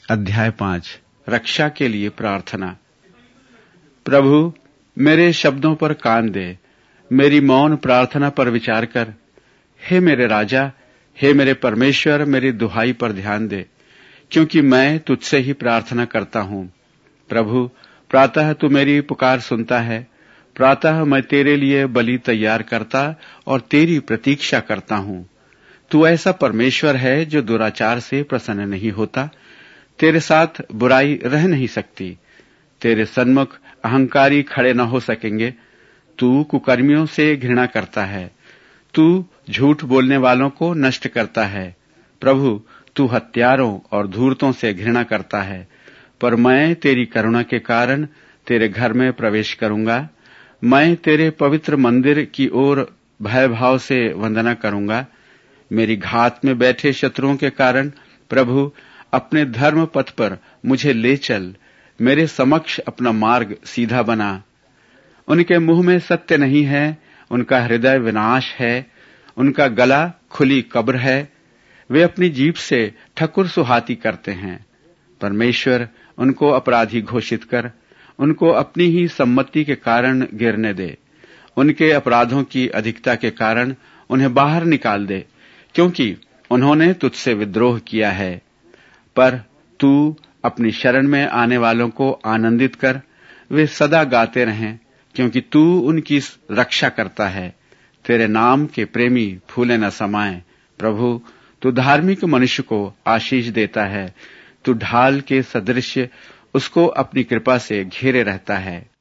अध्याय 5 रक्षा के लिए प्रार्थना। प्रभु, मेरे शब्दों पर कान दे, मेरी मौन प्रार्थना पर विचार कर। हे मेरे राजा, हे मेरे परमेश्वर, मेरी दुहाई पर ध्यान दे, क्योंकि मैं तुझसे ही प्रार्थना करता हूँ। प्रभु, प्रातः तू मेरी पुकार सुनता है। प्रातः मैं तेरे लिए बलि तैयार करता और तेरी प्रतीक्षा करता हूँ। तू ऐसा परमेश्वर है जो दुराचार से प्रसन्न नहीं होता। तेरे साथ बुराई रह नहीं सकती। तेरे सन्मुख अहंकारी खड़े न हो सकेंगे। तू कुकर्मियों से घृणा करता है। तू झूठ बोलने वालों को नष्ट करता है। प्रभु, तू हत्यारों और धूर्तों से घृणा करता है। पर मैं तेरी करुणा के कारण तेरे घर में प्रवेश करूंगा। मैं तेरे पवित्र मंदिर की ओर भयभाव से वंदना करूंगा। मेरी घात में बैठे शत्रुओं के कारण प्रभु, अपने धर्म पथ पर मुझे ले चल। मेरे समक्ष अपना मार्ग सीधा बना। उनके मुंह में सत्य नहीं है, उनका हृदय विनाश है, उनका गला खुली कब्र है। वे अपनी जीभ से ठकुर सुहाती करते हैं। परमेश्वर, उनको अपराधी घोषित कर, उनको अपनी ही सम्मति के कारण गिरने दे। उनके अपराधों की अधिकता के कारण उन्हें बाहर निकाल दे, क्योंकि उन्होंने तुझसे विद्रोह किया है। पर तू अपनी शरण में आने वालों को आनंदित कर, वे सदा गाते रहें, क्योंकि तू उनकी रक्षा करता है। तेरे नाम के प्रेमी फूले न समाएं। प्रभु, तू धार्मिक मनुष्य को आशीष देता है। तू ढाल के सदृश उसको अपनी कृपा से घेरे रहता है।